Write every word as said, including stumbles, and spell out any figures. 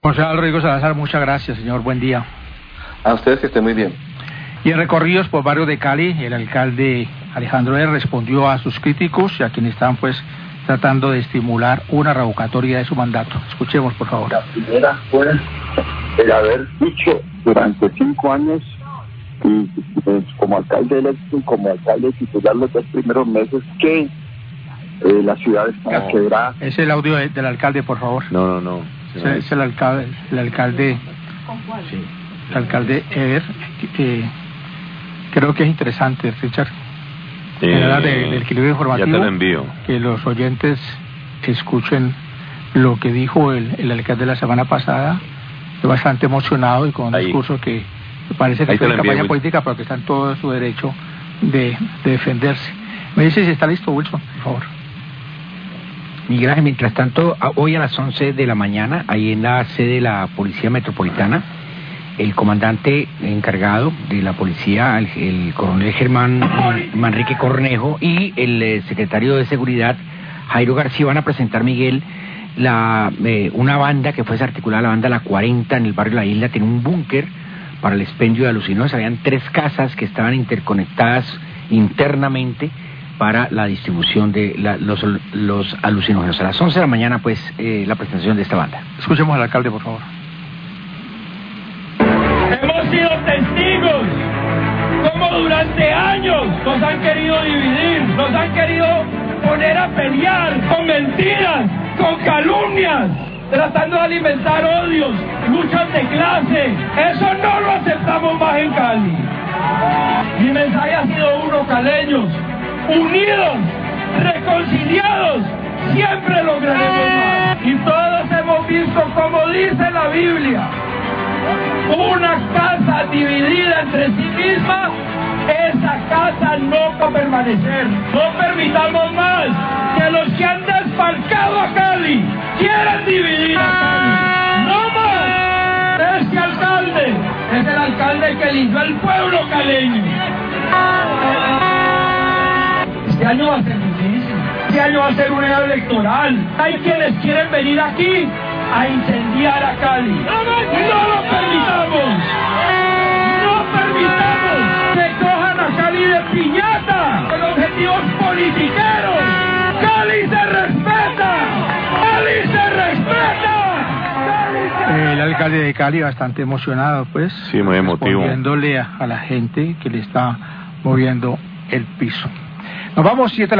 Concejal Rodrigo Salazar, muchas gracias, señor. Buen día. A ustedes que estén muy bien. Y en recorridos por barrios de Cali, el alcalde Alejandro R. respondió a sus críticos y a quienes están pues tratando de estimular una revocatoria de su mandato. Escuchemos, por favor. La primera fue el haber dicho durante cinco años, y pues, como alcalde electo y como alcalde titular los dos primeros meses, que eh, la ciudad está no. quebrada. Es el audio de, del alcalde, por favor. No, no, no. Es, es el alcalde, el alcalde, sí, el alcalde Eder, que creo que es interesante, Richard, Eh, en la de, del equilibrio informativo, ya te lo envío. Que los oyentes escuchen lo que dijo el, el alcalde la semana pasada. Estoy bastante emocionado y con un Ahí. discurso que me parece que Ahí es una envío, campaña Wilson. política, pero que está en todo su derecho de, de defenderse. Me dice si está listo, Wilson, por favor. Miguel Ángel, mientras tanto, hoy a las once de la mañana, ahí en la sede de la Policía Metropolitana, el comandante encargado de la policía, el, el coronel Germán Manrique Cornejo, y el eh, secretario de Seguridad, Jairo García, van a presentar, Miguel, la eh, una banda que fue desarticulada, la banda La cuarenta, en el barrio La Isla. Tiene un búnker para el expendio de alucinógenos. Habían tres casas que estaban interconectadas internamente para la distribución de la, los, los alucinógenos. A las once de la mañana, pues, eh, la presentación de esta banda. Escuchemos al alcalde, por favor. Hemos sido testigos como durante años nos han querido dividir, nos han querido poner a pelear con mentiras, con calumnias, tratando de alimentar odios, luchas de clase. Eso no lo aceptamos más en Cali. Mi mensaje ha sido uno: caleños, unidos, reconciliados, siempre lograremos más. Y todos hemos visto, como dice la Biblia, una casa dividida entre sí misma, esa casa no va a permanecer. No permitamos más que los que han desfalcado a Cali quieran dividir a Cali. ¡No más! Este alcalde es el alcalde que eligió al pueblo caleño. Este año va a ser difícil. Este año va a ser un año electoral. Hay quienes quieren venir aquí a incendiar a Cali. ¡No lo permitamos! ¡No permitamos que cojan a Cali de piñata con objetivos politiqueros! ¡Cali se respeta! ¡Cali se respeta! ¡Cali se... El alcalde de Cali bastante emocionado, pues. Sí, muy emotivo. Respondiéndole a, a la gente que le está moviendo el piso. Nos vamos siete